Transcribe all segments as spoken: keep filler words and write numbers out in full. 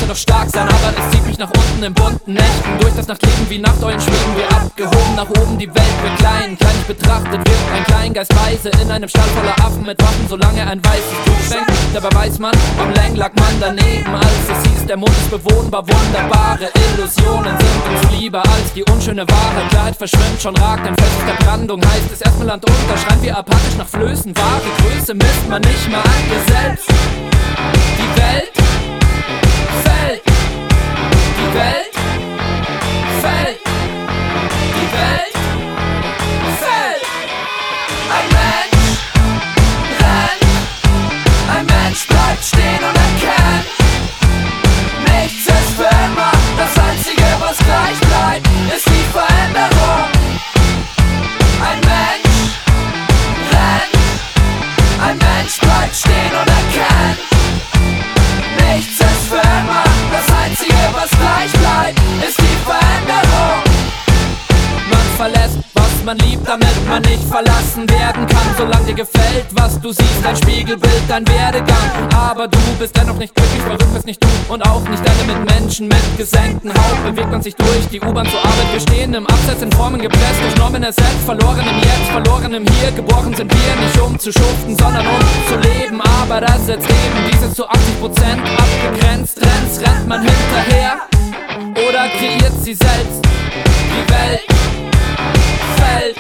noch stark sein, aber es zieht mich nach unten in bunten Nächten. Durch das Nachtleben wie Nachteulen schweben wir abgehoben nach oben, die Welt wird klein. Klein betrachtet wird ein Kleingeist weise in einem Stall voller Affen mit Waffen, solange ein weißes Tuch schwenkt. Dabei weiß man, am Längen lag man daneben, als es hieß, der Mond ist bewohnbar. Wunderbare Illusionen sind uns lieber als die unschöne Wahrheit. Klarheit verschwimmt, schon ragt ein Fest der Brandung. Heißt es erstmal Land unter, schreien wir apathisch nach Flößen. Wahre Größe misst man nicht mal an dir selbst. Die Welt fällt, die Welt fällt, die Welt fällt. Ein Mensch rennt, ein Mensch bleibt stehen und erkennt, nichts ist für immer. Das Einzige, was gleich bleibt, ist die Veränderung. Ein Mensch rennt, ein Mensch bleibt stehen und erkennt, nichts ist für immer. Das Einzige, was gleich bleibt, ist die Veränderung. Man verlässt, was man liebt, damit man nicht verlassen werden kann. Solange dir gefällt, was du siehst, dein Spiegelbild, dein Werdegang. Aber du bist dennoch nicht glücklich, verrückt bist nicht du und auch nicht deine Mitmenschen. Mit gesenkten Haupt bewegt man sich durch die U-Bahn zur Arbeit. Wir stehen im Abseits in Formen gepresst, durch Normen ersetzt, verloren im Jetzt, verloren im Hier. Geboren sind wir nicht um zu schuften, sondern um zu leben. Aber das setzt eben dieses zu achtzig Prozent abgegrenzt. Trends rennt man hinterher oder kreiert sie selbst. Die Welt fällt,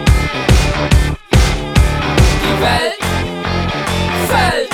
die Welt fällt.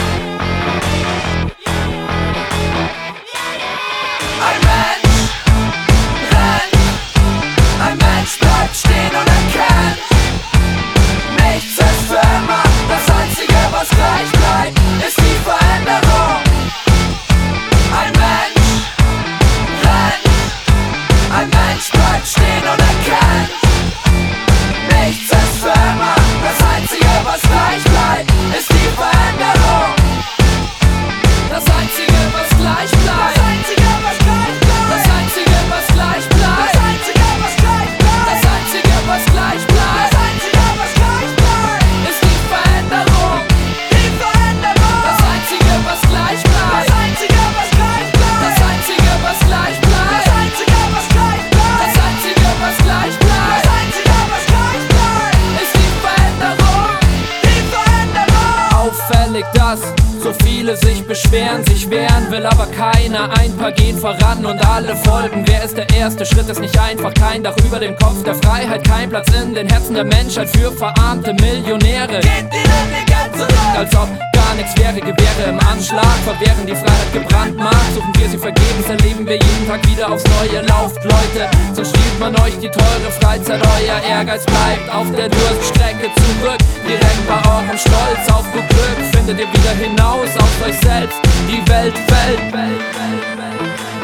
Ein Mensch rennt, ein Mensch bleibt stehen und erkennt, nichts ist für immer. Das Einzige, was gleich bleibt, ist die Veränderung. Ein Mensch rennt, ein Mensch bleibt stehen und erkennt, nichts ist für immer. Das Einzige, was gleich bleibt, ist die Veränderung. Das Einzige, was gleich bleibt, das Einzige, was gleich bleibt, das Einzige, was gleich bleibt, das Einzige, was gleich bleibt, das Einzige, was gleich bleibt, das Einzige, was gleich bleibt, ist die Veränderung. Die Veränderung. Das Einzige, was gleich bleibt, das Einzige, was gleich bleibt, das Einzige, was gleich bleibt, das Einzige, was gleich bleibt, das Einzige, was gleich bleibt, das Einzige, was gleich bleibt, ist die Veränderung. Die Veränderung. Auffällig, dass so viele sich beschweren, sich wehren, will aber keiner. Ein paar gehen voran und alle folgen. Wer ist der erste Schritt? Ist nicht einfach. Kein Dach über dem Kopf der Freiheit, kein Platz in den Herzen der Menschheit für verarmte Millionäre. Geht ihnen die ganze Welt, als ob gar nichts wäre. Gewehre im Anschlag, verwehren die Freiheit gebrandmarkt. Suchen wir sie vergebens, erleben wir jeden Tag wieder aufs Neue. Lauft, Leute, sonst stiehlt man euch die teure Freizeit. Euer Ehrgeiz bleibt auf der Durststrecke zurück. Direkt bei eurem Stolz auf gut Glück findet ihr wieder hinaus auf euch selbst. Die Welt fällt, Welt, Welt, Welt.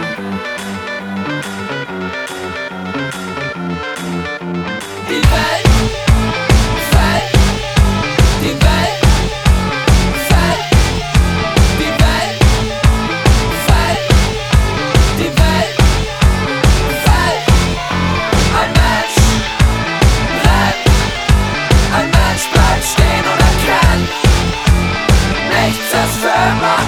Die Welt fällt, die Welt fällt, die Welt fällt, die Welt fällt. Ein Mensch rennt, ein Mensch bleibt stehen und erkennt, nichts ist für immer.